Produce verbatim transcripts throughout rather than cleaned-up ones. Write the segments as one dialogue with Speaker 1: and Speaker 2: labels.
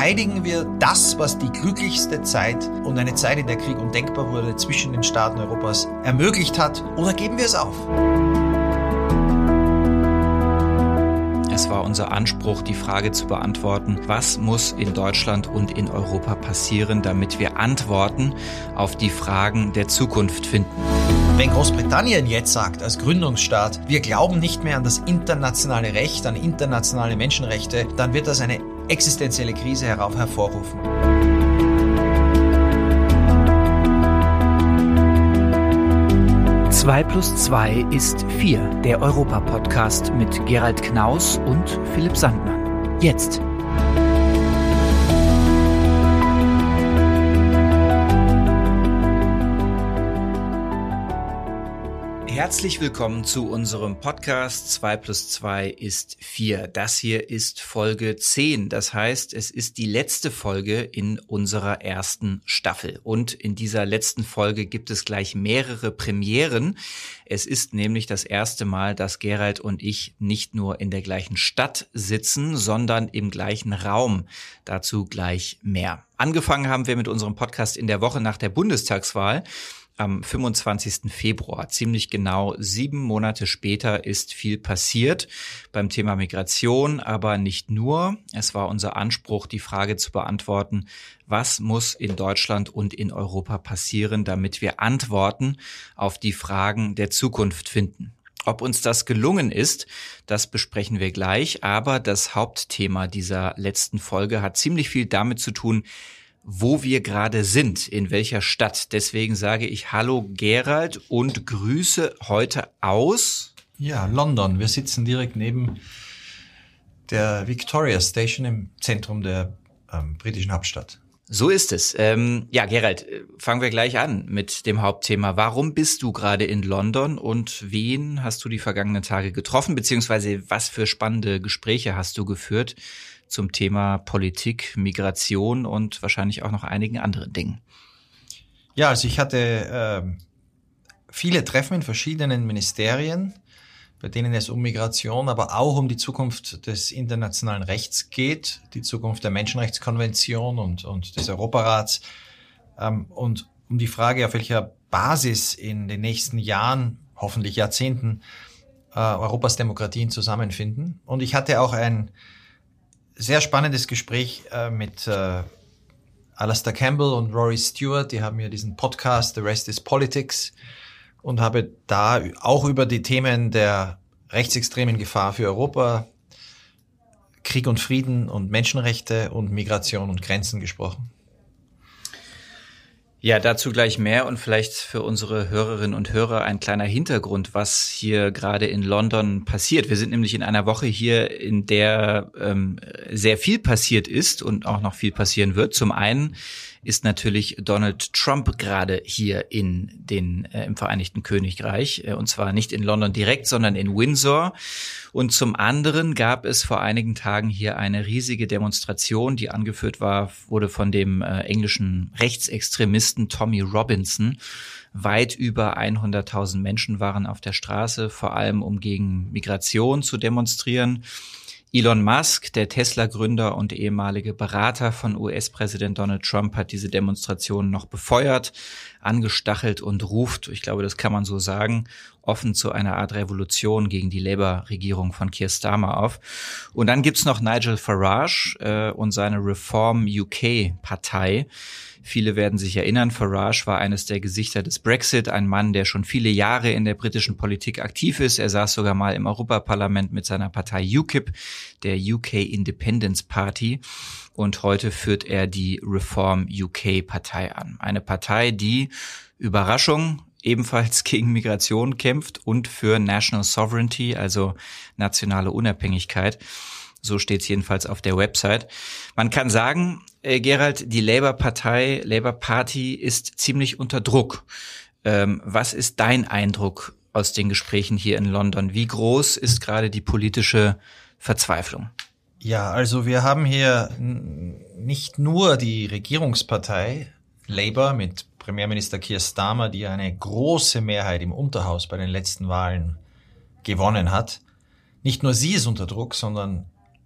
Speaker 1: Verteidigen wir das, was die glücklichste Zeit und eine Zeit, in der Krieg undenkbar wurde, zwischen den Staaten Europas ermöglicht hat, oder geben wir es auf?
Speaker 2: Es war unser Anspruch, die Frage zu beantworten, was muss in Deutschland und in Europa passieren, damit wir Antworten auf die Fragen der Zukunft finden.
Speaker 1: Wenn Großbritannien jetzt sagt, als Gründungsstaat, wir glauben nicht mehr an das internationale Recht, an internationale Menschenrechte, dann wird das eine existenzielle Krise herauf hervorrufen.
Speaker 3: zwei plus zwei ist vier, der Europa-Podcast mit Gerald Knaus und Philipp Sandmann. Jetzt.
Speaker 2: Herzlich willkommen zu unserem Podcast zwei plus zwei ist vier. Das hier ist Folge zehn. Das heißt, es ist die letzte Folge in unserer ersten Staffel. Und in dieser letzten Folge gibt es gleich mehrere Premieren. Es ist nämlich das erste Mal, dass Gerald und ich nicht nur in der gleichen Stadt sitzen, sondern im gleichen Raum. Dazu gleich mehr. Angefangen haben wir mit unserem Podcast in der Woche nach der Bundestagswahl. Am fünfundzwanzigsten Februar, ziemlich genau sieben Monate später, ist viel passiert beim Thema Migration, aber nicht nur. Es war unser Anspruch, die Frage zu beantworten, was muss in Deutschland und in Europa passieren, damit wir Antworten auf die Fragen der Zukunft finden. Ob uns das gelungen ist, das besprechen wir gleich, aber das Hauptthema dieser letzten Folge hat ziemlich viel damit zu tun, wo wir gerade sind, in welcher Stadt. Deswegen sage ich Hallo Gerald und Grüße heute aus...
Speaker 1: Ja, London. Wir sitzen direkt neben der Victoria Station im Zentrum der ähm, britischen Hauptstadt.
Speaker 2: So ist es. Ähm, ja, Gerald, fangen wir gleich an mit dem Hauptthema. Warum bist du gerade in London und wen hast du die vergangenen Tage getroffen, beziehungsweise was für spannende Gespräche hast du geführt zum Thema Politik, Migration und wahrscheinlich auch noch einigen anderen Dingen?
Speaker 1: Ja, also ich hatte äh, viele Treffen in verschiedenen Ministerien, bei denen es um Migration, aber auch um die Zukunft des internationalen Rechts geht, die Zukunft der Menschenrechtskonvention und, und des Europarats ähm, und um die Frage, auf welcher Basis in den nächsten Jahren, hoffentlich Jahrzehnten, äh, Europas Demokratien zusammenfinden. Und ich hatte auch ein sehr spannendes Gespräch äh, mit äh, Alastair Campbell und Rory Stewart. Die haben ja diesen Podcast The Rest is Politics und habe da auch über die Themen der rechtsextremen Gefahr für Europa, Krieg und Frieden und Menschenrechte und Migration und Grenzen gesprochen.
Speaker 2: Ja, dazu gleich mehr und vielleicht für unsere Hörerinnen und Hörer ein kleiner Hintergrund, was hier gerade in London passiert. Wir sind nämlich in einer Woche hier, in der ähm, sehr viel passiert ist und auch noch viel passieren wird. Zum einen ist natürlich Donald Trump gerade hier in den äh, im Vereinigten Königreich, äh, und zwar nicht in London direkt, sondern in Windsor. Und zum anderen gab es vor einigen Tagen hier eine riesige Demonstration, die angeführt war, wurde von dem äh, englischen Rechtsextremisten Tommy Robinson. Weit über hunderttausend Menschen waren auf der Straße, vor allem um gegen Migration zu demonstrieren. Elon Musk, der Tesla-Gründer und ehemalige Berater von U S-Präsident Donald Trump, hat diese Demonstration noch befeuert, angestachelt und ruft, ich glaube, das kann man so sagen, offen zu einer Art Revolution gegen die Labour-Regierung von Keir Starmer auf. Und dann gibt's noch Nigel Farage äh, und seine Reform U K-Partei. Viele werden sich erinnern, Farage war eines der Gesichter des Brexit, ein Mann, der schon viele Jahre in der britischen Politik aktiv ist. Er saß sogar mal im Europaparlament mit seiner Partei U K I P, der U K Independence Party. Und heute führt er die Reform U K-Partei an. Eine Partei, die, Überraschung, ebenfalls gegen Migration kämpft und für National Sovereignty, also nationale Unabhängigkeit. So steht es jedenfalls auf der Website. Man kann sagen, äh, Gerald, die Labour-Partei, Labour Party ist ziemlich unter Druck. Ähm, was ist dein Eindruck aus den Gesprächen hier in London? Wie groß ist gerade die politische Verzweiflung?
Speaker 1: Ja, also wir haben hier nicht nur die Regierungspartei Labour mit Premierminister Keir Starmer, die eine große Mehrheit im Unterhaus bei den letzten Wahlen gewonnen hat. Nicht nur sie ist unter Druck, sondern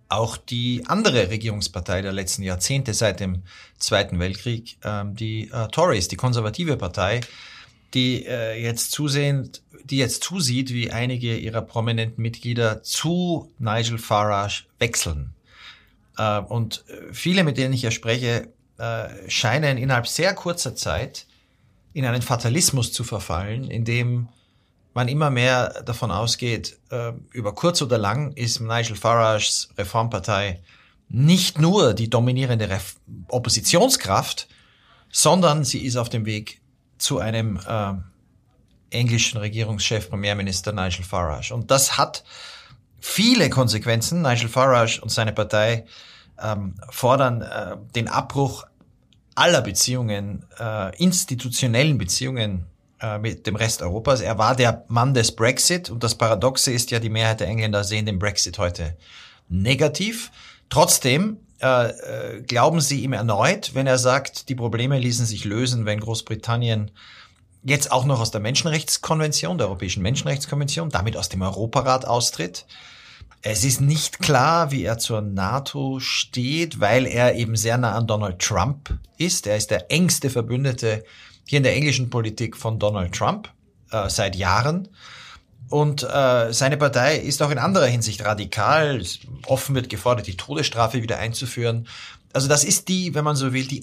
Speaker 1: auch die andere Regierungspartei der letzten Jahrzehnte seit dem Zweiten Weltkrieg, ähm, die äh, Tories, die konservative Partei, die äh, jetzt zusehen, die jetzt zusieht, wie einige ihrer prominenten Mitglieder zu Nigel Farage wechseln. Äh, und viele, mit denen ich ja spreche, äh, scheinen innerhalb sehr kurzer Zeit in einen Fatalismus zu verfallen, in dem man immer mehr davon ausgeht, äh, über kurz oder lang ist Nigel Farages Reformpartei nicht nur die dominierende Ref- Oppositionskraft, sondern sie ist auf dem Weg zu einem äh, englischen Regierungschef, Premierminister Nigel Farage. Und das hat viele Konsequenzen. Nigel Farage und seine Partei ähm, fordern äh, den Abbruch aller Beziehungen, äh, institutionellen Beziehungen äh, mit dem Rest Europas. Er war der Mann des Brexit und das Paradoxe ist ja, die Mehrheit der Engländer sehen den Brexit heute negativ. Trotzdem äh, äh, glauben sie ihm erneut, wenn er sagt, die Probleme ließen sich lösen, wenn Großbritannien jetzt auch noch aus der Menschenrechtskonvention, der Europäischen Menschenrechtskonvention, damit aus dem Europarat austritt. Es ist nicht klar, wie er zur NATO steht, weil er eben sehr nah an Donald Trump ist. Er ist der engste Verbündete hier in der englischen Politik von Donald Trump äh, seit Jahren. Und äh, seine Partei ist auch in anderer Hinsicht radikal. Offen wird gefordert, die Todesstrafe wieder einzuführen. Also das ist die, wenn man so will, die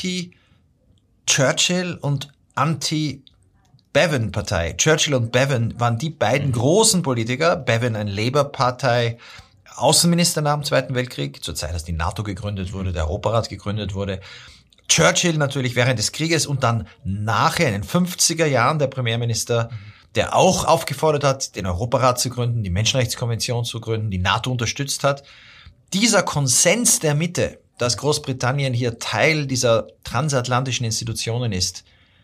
Speaker 1: Anti-Churchill und Anti-Bevan-Partei. Churchill und Bevan waren die beiden großen Politiker. Bevan ein Labour-Partei, Außenminister nach dem Zweiten Weltkrieg, zur Zeit, als die NATO gegründet wurde, der Europarat gegründet wurde. Churchill natürlich während des Krieges und dann nachher in den fünfziger Jahren der Premierminister, der auch aufgefordert hat, den Europarat zu gründen, die Menschenrechtskonvention zu gründen, die NATO unterstützt hat. Dieser Konsens der Mitte, dass Großbritannien hier Teil dieser transatlantischen Institutionen ist,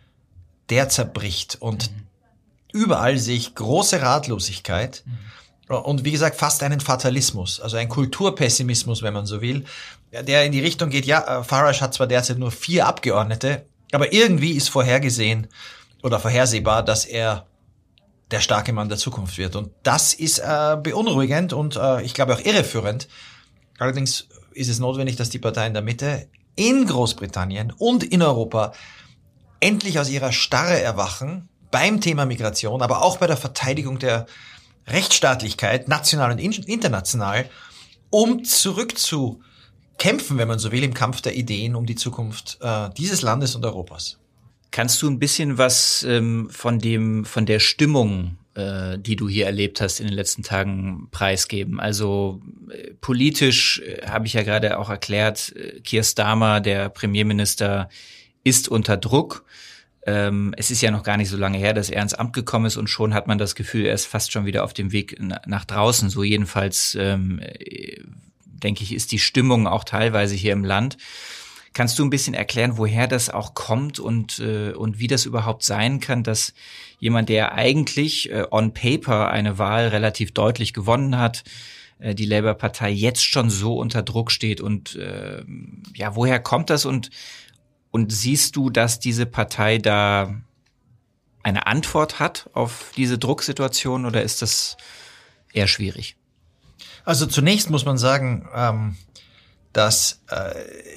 Speaker 1: der zerbricht. Und mhm. überall sehe ich große Ratlosigkeit mhm. und wie gesagt fast einen Fatalismus, also ein Kulturpessimismus, wenn man so will, der in die Richtung geht, ja, Farage hat zwar derzeit nur vier Abgeordnete, aber irgendwie ist vorhergesehen oder vorhersehbar, dass er der starke Mann der Zukunft wird. Und das ist äh, beunruhigend und äh, ich glaube auch irreführend. Allerdings ist es notwendig, dass die Parteien der Mitte in Großbritannien und in Europa endlich aus ihrer Starre erwachen beim Thema Migration, aber auch bei der Verteidigung der Rechtsstaatlichkeit, national und international, um zurückzukämpfen, wenn man so will, im Kampf der Ideen um die Zukunft äh, dieses Landes und Europas.
Speaker 2: Kannst du ein bisschen was ähm, von dem, von der Stimmung, äh, die du hier erlebt hast in den letzten Tagen, preisgeben? Also äh, politisch äh, habe ich ja gerade auch erklärt, äh, Keir Starmer, der Premierminister, ist unter Druck. Ähm, es ist ja noch gar nicht so lange her, dass er ins Amt gekommen ist und schon hat man das Gefühl, er ist fast schon wieder auf dem Weg na, nach draußen. So jedenfalls, ähm, äh, denke ich, ist die Stimmung auch teilweise hier im Land. Kannst du ein bisschen erklären, woher das auch kommt und äh, und wie das überhaupt sein kann, dass jemand, der eigentlich äh, on paper eine Wahl relativ deutlich gewonnen hat, äh, die Labour-Partei jetzt schon so unter Druck steht und äh, ja, woher kommt das und und siehst du, dass diese Partei da eine Antwort hat auf diese Drucksituation oder ist das eher schwierig?
Speaker 1: Also zunächst muss man sagen, ähm, dass äh,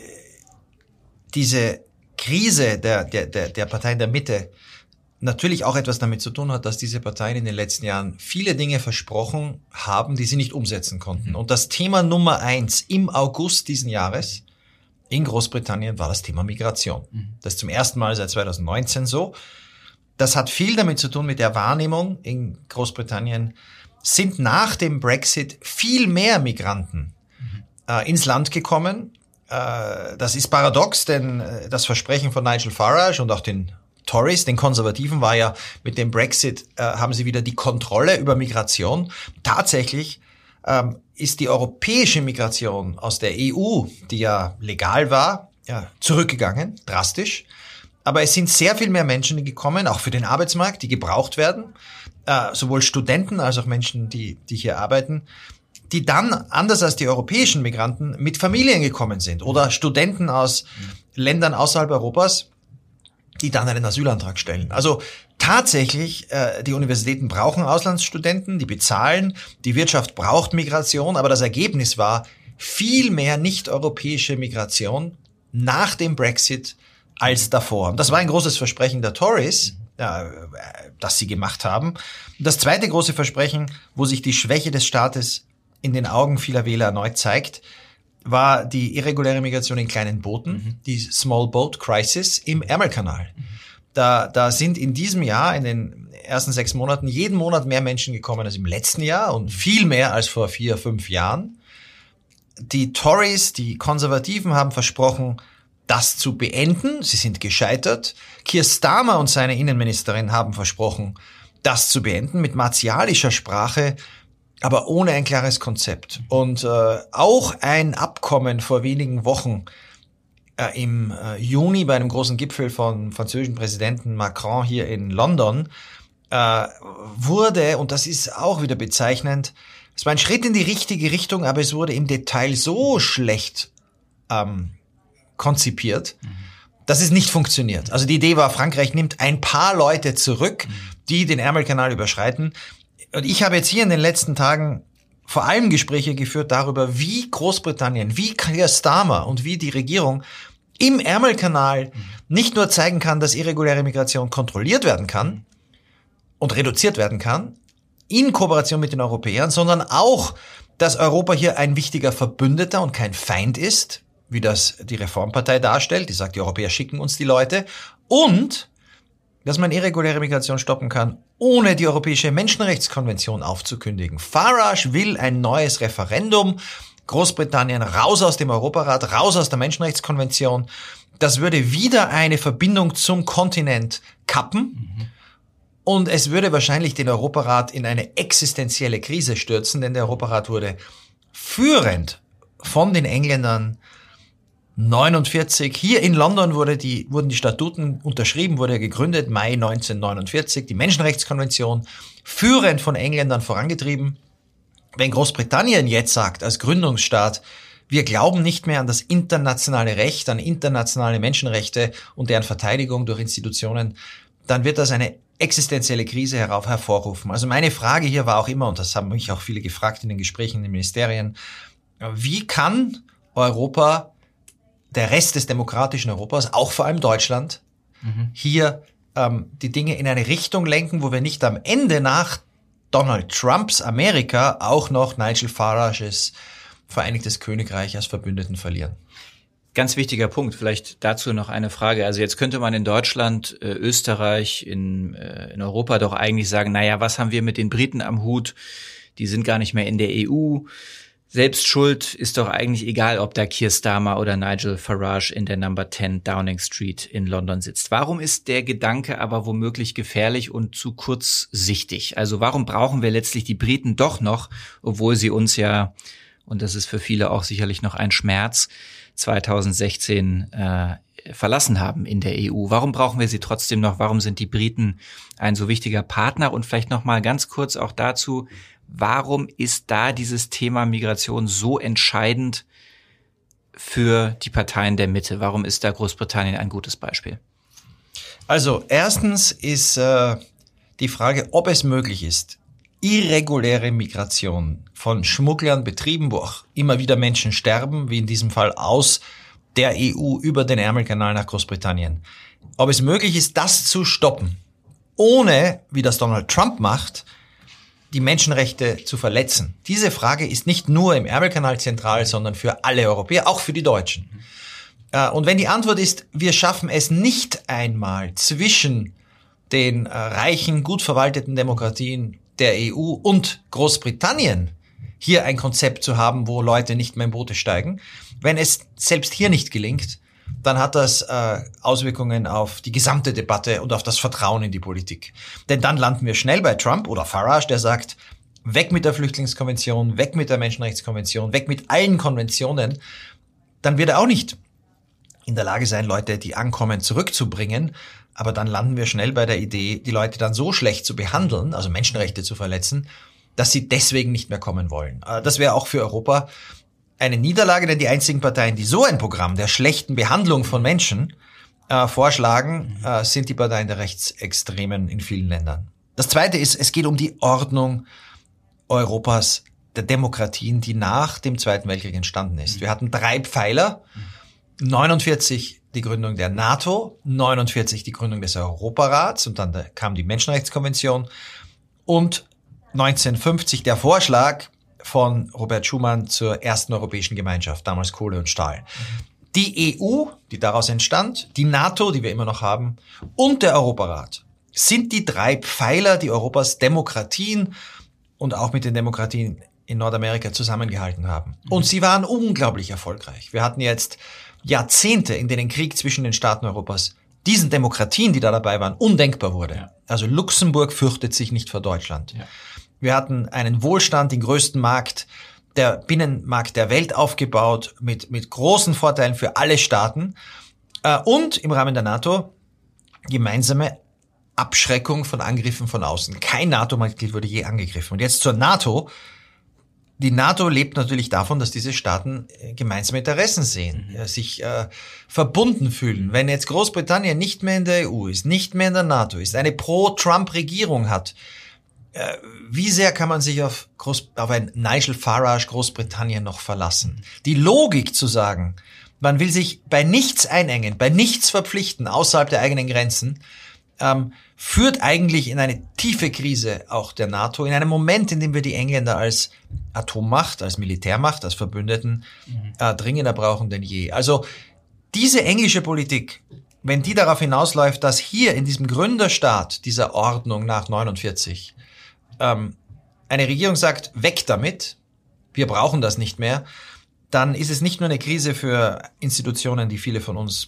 Speaker 1: diese Krise der, der, der, der Parteien der Mitte natürlich auch etwas damit zu tun hat, dass diese Parteien in den letzten Jahren viele Dinge versprochen haben, die sie nicht umsetzen konnten. Und das Thema Nummer eins im August diesen Jahres in Großbritannien war das Thema Migration. Das ist zum ersten Mal seit zweitausendneunzehn so. Das hat viel damit zu tun mit der Wahrnehmung in Großbritannien, sind nach dem Brexit viel mehr Migranten äh, ins Land gekommen. Das ist paradox, denn das Versprechen von Nigel Farage und auch den Tories, den Konservativen, war ja, mit dem Brexit äh, haben sie wieder die Kontrolle über Migration. Tatsächlich ähm, ist die europäische Migration aus der E U, die ja legal war, ja, zurückgegangen, drastisch. Aber es sind sehr viel mehr Menschen gekommen, auch für den Arbeitsmarkt, die gebraucht werden, äh, sowohl Studenten als auch Menschen, die, die hier arbeiten, die dann, anders als die europäischen Migranten, mit Familien gekommen sind oder Studenten aus Ländern außerhalb Europas, die dann einen Asylantrag stellen. Also tatsächlich, äh, die Universitäten brauchen Auslandsstudenten, die bezahlen, die Wirtschaft braucht Migration, aber das Ergebnis war viel mehr nicht-europäische Migration nach dem Brexit als davor. Und das war ein großes Versprechen der Tories, äh, das sie gemacht haben. Das zweite große Versprechen, wo sich die Schwäche des Staates in den Augen vieler Wähler erneut zeigt, war die irreguläre Migration in kleinen Booten, mhm. die Small Boat Crisis im Ärmelkanal. Mhm. Da, da sind in diesem Jahr, in den ersten sechs Monaten, jeden Monat mehr Menschen gekommen als im letzten Jahr und viel mehr als vor vier, fünf Jahren. Die Tories, die Konservativen, haben versprochen, das zu beenden. Sie sind gescheitert. Keir Starmer und seine Innenministerin haben versprochen, das zu beenden mit martialischer Sprache, aber ohne ein klares Konzept. Und äh, auch ein Abkommen vor wenigen Wochen äh, im äh, Juni bei einem großen Gipfel von französischen Präsidenten Macron hier in London äh, wurde, und das ist auch wieder bezeichnend, es war ein Schritt in die richtige Richtung, aber es wurde im Detail so schlecht ähm, konzipiert, mhm. dass es nicht funktioniert. Also die Idee war, Frankreich nimmt ein paar Leute zurück, mhm. die den Ärmelkanal überschreiten. Und ich habe jetzt hier in den letzten Tagen vor allem Gespräche geführt darüber, wie Großbritannien, wie Keir Starmer und wie die Regierung im Ärmelkanal mhm. nicht nur zeigen kann, dass irreguläre Migration kontrolliert werden kann und reduziert werden kann, in Kooperation mit den Europäern, sondern auch, dass Europa hier ein wichtiger Verbündeter und kein Feind ist, wie das die Reformpartei darstellt. Die sagt, die Europäer schicken uns die Leute. Und dass man irreguläre Migration stoppen kann, ohne die Europäische Menschenrechtskonvention aufzukündigen. Farage will ein neues Referendum. Großbritannien raus aus dem Europarat, raus aus der Menschenrechtskonvention. Das würde wieder eine Verbindung zum Kontinent kappen. Mhm. Und es würde wahrscheinlich den Europarat in eine existenzielle Krise stürzen, denn der Europarat wurde führend von den Engländern neunundvierzig. Hier in London wurde die, wurden die Statuten unterschrieben, wurde gegründet, Mai neunzehnhundertneunundvierzig, die Menschenrechtskonvention, führend von Engländern vorangetrieben. Wenn Großbritannien jetzt sagt, als Gründungsstaat, wir glauben nicht mehr an das internationale Recht, an internationale Menschenrechte und deren Verteidigung durch Institutionen, dann wird das eine existenzielle Krise herauf hervorrufen. Also meine Frage hier war auch immer, und das haben mich auch viele gefragt in den Gesprächen in den Ministerien, wie kann Europa, der Rest des demokratischen Europas, auch vor allem Deutschland, mhm. hier ähm, die Dinge in eine Richtung lenken, wo wir nicht am Ende nach Donald Trumps Amerika auch noch Nigel Farages Vereinigtes Königreich als Verbündeten verlieren.
Speaker 2: Ganz wichtiger Punkt. Vielleicht dazu noch eine Frage. Also jetzt könnte man in Deutschland, äh, Österreich, in, äh, in Europa doch eigentlich sagen, naja, was haben wir mit den Briten am Hut? Die sind gar nicht mehr in der E U. Selbst schuld ist doch eigentlich egal, ob da Keir Starmer oder Nigel Farage in der Number zehn Downing Street in London sitzt. Warum ist der Gedanke aber womöglich gefährlich und zu kurzsichtig? Also warum brauchen wir letztlich die Briten doch noch, obwohl sie uns ja, und das ist für viele auch sicherlich noch ein Schmerz, zweitausendsechzehn äh, verlassen haben in der E U. Warum brauchen wir sie trotzdem noch? Warum sind die Briten ein so wichtiger Partner? Und vielleicht noch mal ganz kurz auch dazu, warum ist da dieses Thema Migration so entscheidend für die Parteien der Mitte? Warum ist da Großbritannien ein gutes Beispiel?
Speaker 1: Also erstens ist äh, die Frage, ob es möglich ist, irreguläre Migration von Schmugglern betrieben, wo auch immer wieder Menschen sterben, wie in diesem Fall aus der E U über den Ärmelkanal nach Großbritannien. Ob es möglich ist, das zu stoppen, ohne, wie das Donald Trump macht, die Menschenrechte zu verletzen. Diese Frage ist nicht nur im Ärmelkanal zentral, sondern für alle Europäer, auch für die Deutschen. Und wenn die Antwort ist, wir schaffen es nicht einmal zwischen den reichen, gut verwalteten Demokratien der E U und Großbritannien hier ein Konzept zu haben, wo Leute nicht mehr in Boote steigen. Wenn es selbst hier nicht gelingt, dann hat das äh, Auswirkungen auf die gesamte Debatte und auf das Vertrauen in die Politik. Denn dann landen wir schnell bei Trump oder Farage, der sagt, weg mit der Flüchtlingskonvention, weg mit der Menschenrechtskonvention, weg mit allen Konventionen. Dann wird er auch nicht in der Lage sein, Leute, die ankommen, zurückzubringen. Aber dann landen wir schnell bei der Idee, die Leute dann so schlecht zu behandeln, also Menschenrechte zu verletzen, dass sie deswegen nicht mehr kommen wollen. Das wäre auch für Europa eine Niederlage, denn die einzigen Parteien, die so ein Programm der schlechten Behandlung von Menschen äh, vorschlagen, äh, sind die Parteien der Rechtsextremen in vielen Ländern. Das Zweite ist, es geht um die Ordnung Europas der Demokratien, die nach dem Zweiten Weltkrieg entstanden ist. Wir hatten drei Pfeiler, neunundvierzig die Gründung der NATO, neunundvierzig die Gründung des Europarats und dann kam die Menschenrechtskonvention und neunzehnhundertfünfzig der Vorschlag von Robert Schuman zur ersten Europäischen Gemeinschaft, damals Kohle und Stahl. Die E U, die daraus entstand, die NATO, die wir immer noch haben, und der Europarat sind die drei Pfeiler, die Europas Demokratien und auch mit den Demokratien in Nordamerika zusammengehalten haben. Und sie waren unglaublich erfolgreich. Wir hatten jetzt Jahrzehnte, in denen Krieg zwischen den Staaten Europas diesen Demokratien, die da dabei waren, undenkbar wurde. Ja. Also Luxemburg fürchtet sich nicht vor Deutschland. Ja. Wir hatten einen Wohlstand, den größten Markt, der Binnenmarkt der Welt aufgebaut, mit, mit großen Vorteilen für alle Staaten. Und im Rahmen der NATO gemeinsame Abschreckung von Angriffen von außen. Kein NATO-Mitglied wurde je angegriffen. Und jetzt zur NATO. Die NATO lebt natürlich davon, dass diese Staaten gemeinsame Interessen sehen, mhm. sich äh, verbunden fühlen. Wenn jetzt Großbritannien nicht mehr in der E U ist, nicht mehr in der NATO ist, eine Pro-Trump-Regierung hat, äh, wie sehr kann man sich auf, Groß, auf ein Nigel Farage Großbritannien noch verlassen? Die Logik zu sagen, man will sich bei nichts einengen, bei nichts verpflichten außerhalb der eigenen Grenzen, ähm, führt eigentlich in eine tiefe Krise auch der NATO, in einem Moment, in dem wir die Engländer als Atommacht, als Militärmacht, als Verbündeten äh, dringender brauchen denn je. Also diese englische Politik, wenn die darauf hinausläuft, dass hier in diesem Gründerstaat dieser Ordnung nach neunundvierzig ähm, eine Regierung sagt, weg damit, wir brauchen das nicht mehr, dann ist es nicht nur eine Krise für Institutionen, die viele von uns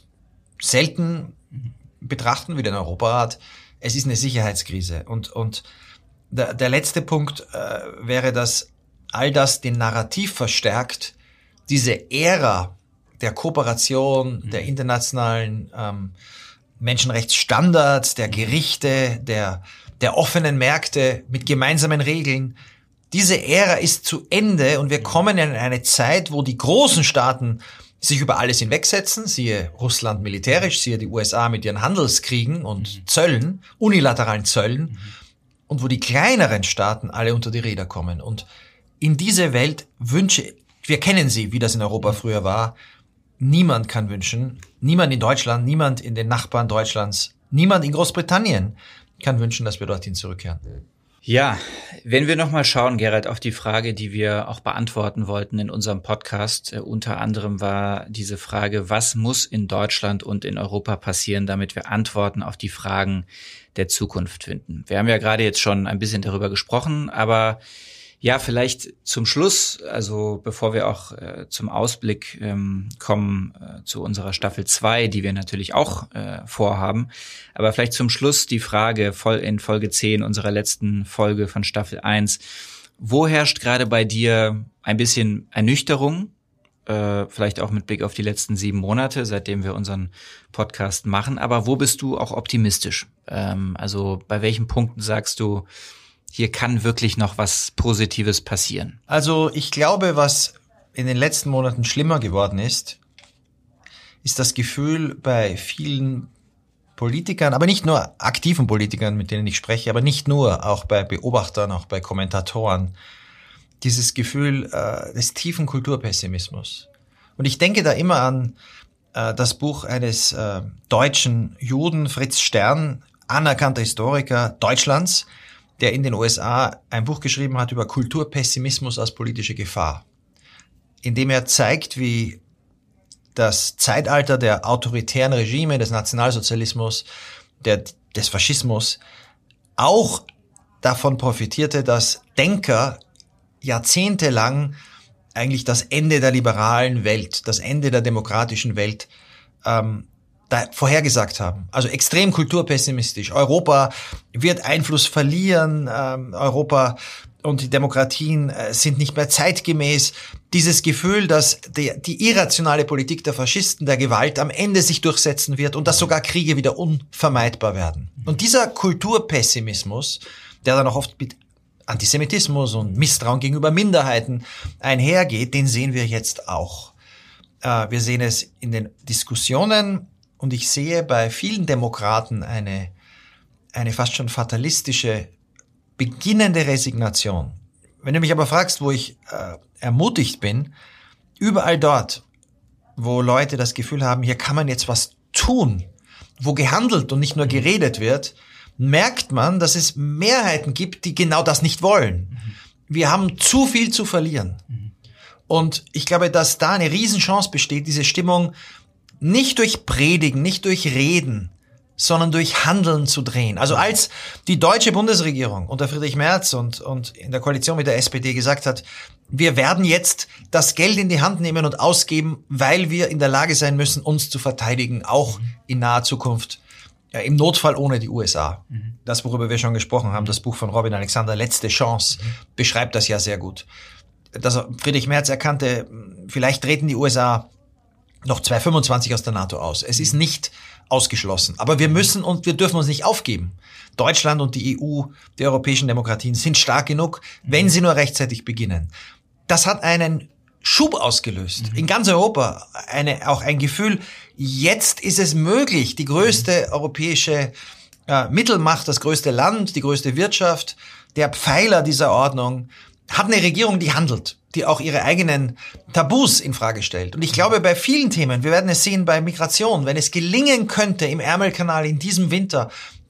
Speaker 1: selten betrachten, wie den Europarat. Es ist eine Sicherheitskrise. Und, und der, der letzte Punkt äh, wäre, dass all das den Narrativ verstärkt, diese Ära der Kooperation, mhm. der internationalen ähm, Menschenrechtsstandards, der Gerichte, der, der offenen Märkte mit gemeinsamen Regeln. Diese Ära ist zu Ende und wir kommen in eine Zeit, wo die großen Staaten sich über alles hinwegsetzen, siehe Russland militärisch, siehe die U S A mit ihren Handelskriegen und mhm. Zöllen, unilateralen Zöllen, mhm. und wo die kleineren Staaten alle unter die Räder kommen. Und in diese Welt wünsche, wir kennen sie, wie das in Europa früher war, niemand kann wünschen, niemand in Deutschland, niemand in den Nachbarn Deutschlands, niemand in Großbritannien kann wünschen, dass wir dorthin zurückkehren.
Speaker 2: Ja, wenn wir nochmal schauen, Gerald, auf die Frage, die wir auch beantworten wollten in unserem Podcast, äh, unter anderem war diese Frage, was muss in Deutschland und in Europa passieren, damit wir Antworten auf die Fragen der Zukunft finden. Wir haben ja gerade jetzt schon ein bisschen darüber gesprochen, aber ja, vielleicht zum Schluss, also bevor wir auch äh, zum Ausblick ähm, kommen äh, zu unserer Staffel zwei, die wir natürlich auch äh, vorhaben, aber vielleicht zum Schluss die Frage voll in Folge zehn unserer letzten Folge von Staffel eins. Wo herrscht gerade bei dir ein bisschen Ernüchterung, äh, vielleicht auch mit Blick auf die letzten sieben Monate, seitdem wir unseren Podcast machen, aber wo bist du auch optimistisch? Ähm, also bei welchen Punkten sagst du, hier kann wirklich noch was Positives passieren?
Speaker 1: Also ich glaube, was in den letzten Monaten schlimmer geworden ist, ist das Gefühl bei vielen Politikern, aber nicht nur aktiven Politikern, mit denen ich spreche, aber nicht nur, auch bei Beobachtern, auch bei Kommentatoren, dieses Gefühl äh, des tiefen Kulturpessimismus. Und ich denke da immer an äh, das Buch eines äh, deutschen Juden, Fritz Stern, anerkannter Historiker Deutschlands, der in den U S A ein Buch geschrieben hat über Kulturpessimismus als politische Gefahr, in dem er zeigt, wie das Zeitalter der autoritären Regime, des Nationalsozialismus, der, des Faschismus auch davon profitierte, dass Denker jahrzehntelang eigentlich das Ende der liberalen Welt, das Ende der demokratischen Welt ähm, da vorhergesagt haben. Also extrem kulturpessimistisch. Europa wird Einfluss verlieren, ähm, Europa und die Demokratien äh, sind nicht mehr zeitgemäß. Dieses Gefühl, dass die, die irrationale Politik der Faschisten, der Gewalt am Ende sich durchsetzen wird und dass sogar Kriege wieder unvermeidbar werden. Und dieser Kulturpessimismus, der dann auch oft mit Antisemitismus und Misstrauen gegenüber Minderheiten einhergeht, den sehen wir jetzt auch. Äh, wir sehen es in den Diskussionen. Und ich sehe bei vielen Demokraten eine, eine fast schon fatalistische, beginnende Resignation. Wenn du mich aber fragst, wo ich äh, ermutigt bin, überall dort, wo Leute das Gefühl haben, hier kann man jetzt was tun, wo gehandelt und nicht nur geredet wird, merkt man, dass es Mehrheiten gibt, die genau das nicht wollen. Wir haben zu viel zu verlieren. Und ich glaube, dass da eine Riesenchance besteht, diese Stimmung nicht durch Predigen, nicht durch Reden, sondern durch Handeln zu drehen. Also als die deutsche Bundesregierung unter Friedrich Merz und, und in der Koalition mit der S P D gesagt hat, wir werden jetzt das Geld in die Hand nehmen und ausgeben, weil wir in der Lage sein müssen, uns zu verteidigen, auch in naher Zukunft, ja, im Notfall ohne die U S A. Mhm. Das, worüber wir schon gesprochen haben, das Buch von Robin Alexander, Letzte Chance, mhm. beschreibt das ja sehr gut. Dass Friedrich Merz erkannte, vielleicht treten die U S A noch zweitausendfünfundzwanzig aus der NATO aus. Es ist nicht ausgeschlossen. Aber wir müssen und wir dürfen uns nicht aufgeben. Deutschland und die E U, die europäischen Demokratien, sind stark genug, wenn sie nur rechtzeitig beginnen. Das hat einen Schub ausgelöst. Mhm. In ganz Europa eine, auch ein Gefühl, jetzt ist es möglich, die größte mhm. europäische äh, Mittelmacht, das größte Land, die größte Wirtschaft, der Pfeiler dieser Ordnung, hat eine Regierung, die handelt, die auch ihre eigenen Tabus in Frage stellt. Und ich glaube, bei vielen Themen, wir werden es sehen bei Migration, wenn es gelingen könnte, im Ärmelkanal in diesem Winter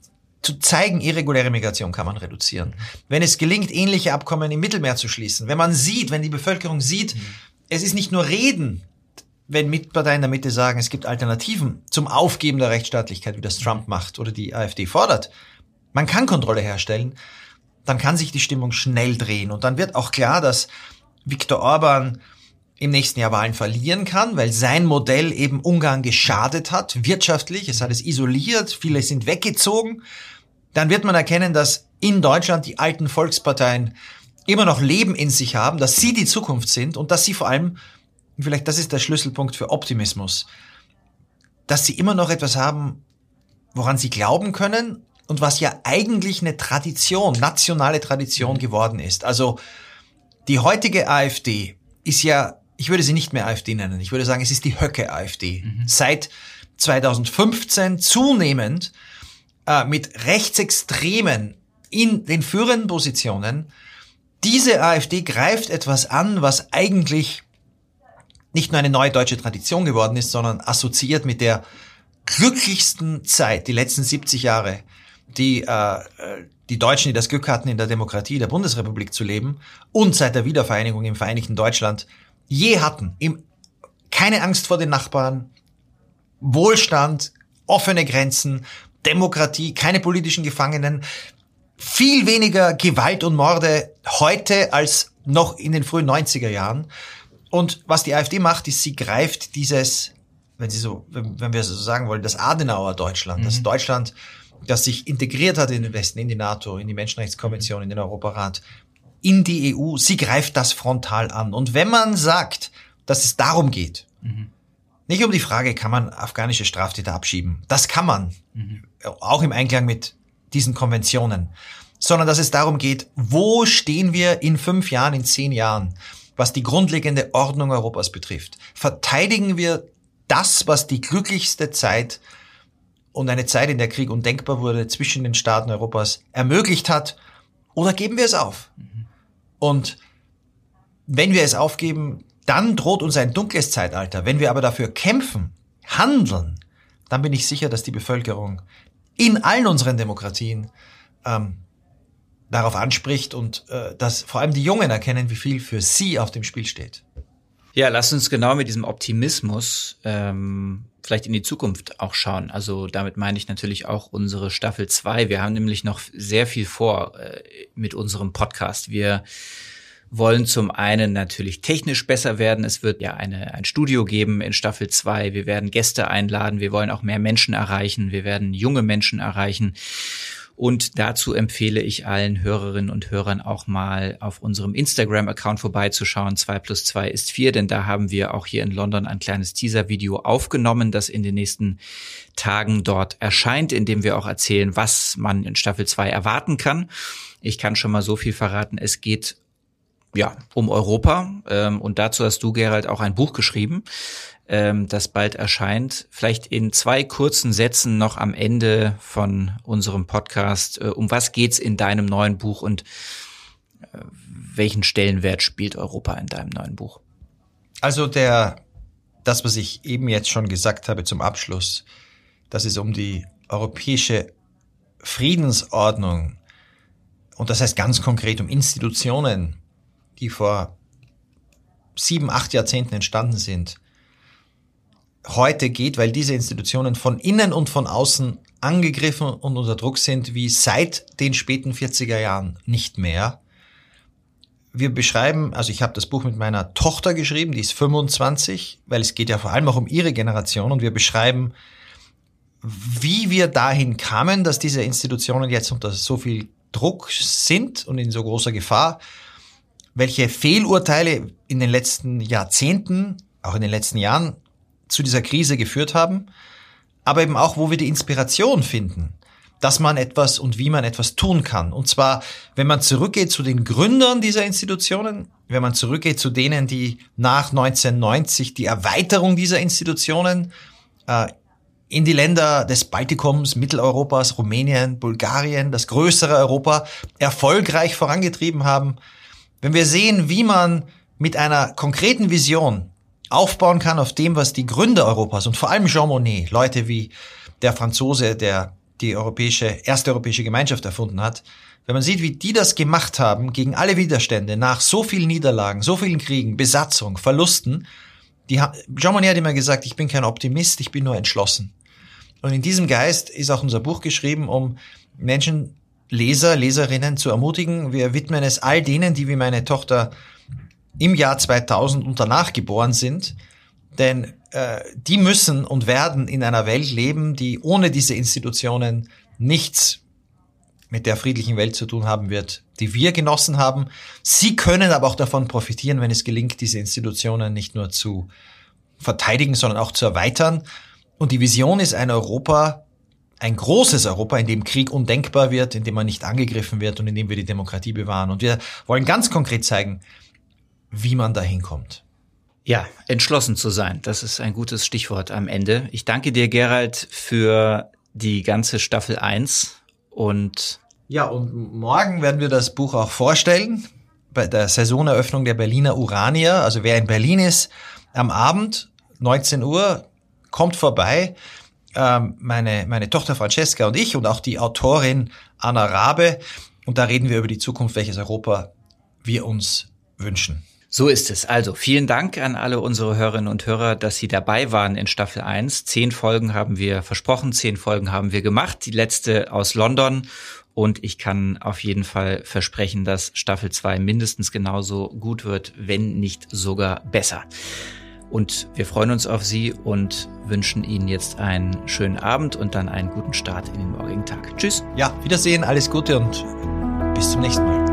Speaker 1: zu zeigen, irreguläre Migration kann man reduzieren. Wenn es gelingt, ähnliche Abkommen im Mittelmeer zu schließen, wenn man sieht, wenn die Bevölkerung sieht, mhm. es ist nicht nur Reden, wenn Mitparteien in der Mitte sagen, es gibt Alternativen zum Aufgeben der Rechtsstaatlichkeit, wie das Trump macht oder die AfD fordert. Man kann Kontrolle herstellen, dann kann sich die Stimmung schnell drehen. Und dann wird auch klar, dass Viktor Orban im nächsten Jahr Wahlen verlieren kann, weil sein Modell eben Ungarn geschadet hat, wirtschaftlich. Es hat es isoliert, viele sind weggezogen. Dann wird man erkennen, dass in Deutschland die alten Volksparteien immer noch Leben in sich haben, dass sie die Zukunft sind und dass sie vor allem, vielleicht das ist der Schlüsselpunkt für Optimismus, dass sie immer noch etwas haben, woran sie glauben können und was ja eigentlich eine Tradition, nationale Tradition geworden ist. Also die heutige AfD ist ja, ich würde sie nicht mehr AfD nennen, ich würde sagen, es ist die Höcke-AfD. Mhm. Seit zweitausendfünfzehn zunehmend äh, mit Rechtsextremen in den führenden Positionen. Diese AfD greift etwas an, was eigentlich nicht nur eine neue deutsche Tradition geworden ist, sondern assoziiert mit der glücklichsten Zeit, die letzten siebzig Jahre, die äh, die Deutschen, die das Glück hatten, in der Demokratie der Bundesrepublik zu leben und seit der Wiedervereinigung im Vereinigten Deutschland je hatten. Im, keine Angst vor den Nachbarn, Wohlstand, offene Grenzen, Demokratie, keine politischen Gefangenen, viel weniger Gewalt und Morde heute als noch in den frühen neunziger Jahren. Und was die AfD macht, ist, sie greift dieses, wenn sie so, wenn, wenn wir so sagen wollen, das Adenauer Deutschland, mhm. das Deutschland, das sich integriert hat in den Westen, in die NATO, in die Menschenrechtskonvention, in den Europarat, in die E U, sie greift das frontal an. Und wenn man sagt, dass es darum geht, mhm. nicht um die Frage, kann man afghanische Straftäter abschieben, das kann man, mhm. auch im Einklang mit diesen Konventionen, sondern dass es darum geht, wo stehen wir in fünf Jahren, in zehn Jahren, was die grundlegende Ordnung Europas betrifft. Verteidigen wir das, was die glücklichste Zeit und eine Zeit, in der Krieg undenkbar wurde, zwischen den Staaten Europas ermöglicht hat, oder geben wir es auf? Mhm. Und wenn wir es aufgeben, dann droht uns ein dunkles Zeitalter. Wenn wir aber dafür kämpfen, handeln, dann bin ich sicher, dass die Bevölkerung in allen unseren Demokratien ähm, darauf anspricht und äh, dass vor allem die Jungen erkennen, wie viel für sie auf dem Spiel steht.
Speaker 2: Ja, lass uns genau mit diesem Optimismus ähm, vielleicht in die Zukunft auch schauen. Also damit meine ich natürlich auch unsere Staffel zwei. Wir haben nämlich noch sehr viel vor äh, mit unserem Podcast. Wir wollen zum einen natürlich technisch besser werden. Es wird ja eine ein Studio geben in Staffel zwei. Wir werden Gäste einladen. Wir wollen auch mehr Menschen erreichen. Wir werden junge Menschen erreichen. Und dazu empfehle ich allen Hörerinnen und Hörern auch mal auf unserem Instagram-Account vorbeizuschauen. zwei plus zwei ist vier, denn da haben wir auch hier in London ein kleines Teaser-Video aufgenommen, das in den nächsten Tagen dort erscheint, in dem wir auch erzählen, was man in Staffel zwei erwarten kann. Ich kann schon mal so viel verraten, es geht ja um Europa. Und dazu hast du, Gerald, auch ein Buch geschrieben, das bald erscheint. Vielleicht in zwei kurzen Sätzen noch am Ende von unserem Podcast. Um was geht's in deinem neuen Buch und welchen Stellenwert spielt Europa in deinem neuen Buch?
Speaker 1: Also der, das, was ich eben jetzt schon gesagt habe zum Abschluss, dass es um die europäische Friedensordnung, und das heißt ganz konkret um Institutionen, die vor sieben, acht Jahrzehnten entstanden sind, heute geht, weil diese Institutionen von innen und von außen angegriffen und unter Druck sind, wie seit den späten vierziger Jahren nicht mehr. Wir beschreiben, also ich habe das Buch mit meiner Tochter geschrieben, die ist fünfundzwanzig, weil es geht ja vor allem auch um ihre Generation, und wir beschreiben, wie wir dahin kamen, dass diese Institutionen jetzt unter so viel Druck sind und in so großer Gefahr, welche Fehlurteile in den letzten Jahrzehnten, auch in den letzten Jahren zu dieser Krise geführt haben, aber eben auch, wo wir die Inspiration finden, dass man etwas und wie man etwas tun kann. Und zwar, wenn man zurückgeht zu den Gründern dieser Institutionen, wenn man zurückgeht zu denen, die nach neunzehnhundertneunzig die Erweiterung dieser Institutionen äh, in die Länder des Baltikums, Mitteleuropas, Rumänien, Bulgarien, das größere Europa, erfolgreich vorangetrieben haben. Wenn wir sehen, wie man mit einer konkreten Vision aufbauen kann auf dem, was die Gründer Europas und vor allem Jean Monnet, Leute wie der Franzose, der die europäische, erste europäische Gemeinschaft erfunden hat, wenn man sieht, wie die das gemacht haben gegen alle Widerstände, nach so vielen Niederlagen, so vielen Kriegen, Besatzung, Verlusten, die haben, Jean Monnet hat immer gesagt, ich bin kein Optimist, ich bin nur entschlossen. Und in diesem Geist ist auch unser Buch geschrieben, um Menschen, Leser, Leserinnen zu ermutigen. Wir widmen es all denen, die wie meine Tochter im Jahr zweitausend und danach geboren sind, denn äh, die müssen und werden in einer Welt leben, die ohne diese Institutionen nichts mit der friedlichen Welt zu tun haben wird, die wir genossen haben. Sie können aber auch davon profitieren, wenn es gelingt, diese Institutionen nicht nur zu verteidigen, sondern auch zu erweitern. Und die Vision ist ein Europa, ein großes Europa, in dem Krieg undenkbar wird, in dem man nicht angegriffen wird und in dem wir die Demokratie bewahren. Und wir wollen ganz konkret zeigen, wie man da hinkommt.
Speaker 2: Ja, entschlossen zu sein, das ist ein gutes Stichwort am Ende. Ich danke dir, Gerald, für die ganze Staffel eins und
Speaker 1: ja, und morgen werden wir das Buch auch vorstellen bei der Saisoneröffnung der Berliner Uranier. Also wer in Berlin ist, am Abend, neunzehn Uhr, kommt vorbei. Ähm, meine, meine Tochter Francesca und ich und auch die Autorin Anna Rabe. Und da reden wir über die Zukunft, welches Europa wir uns wünschen.
Speaker 2: So ist es. Also vielen Dank an alle unsere Hörerinnen und Hörer, dass Sie dabei waren in Staffel eins. Zehn Folgen haben wir versprochen, zehn Folgen haben wir gemacht. Die letzte aus London. Und ich kann auf jeden Fall versprechen, dass Staffel zwei mindestens genauso gut wird, wenn nicht sogar besser. Und wir freuen uns auf Sie und wünschen Ihnen jetzt einen schönen Abend und dann einen guten Start in den morgigen Tag. Tschüss.
Speaker 1: Ja, Wiedersehen, alles Gute und bis zum nächsten Mal.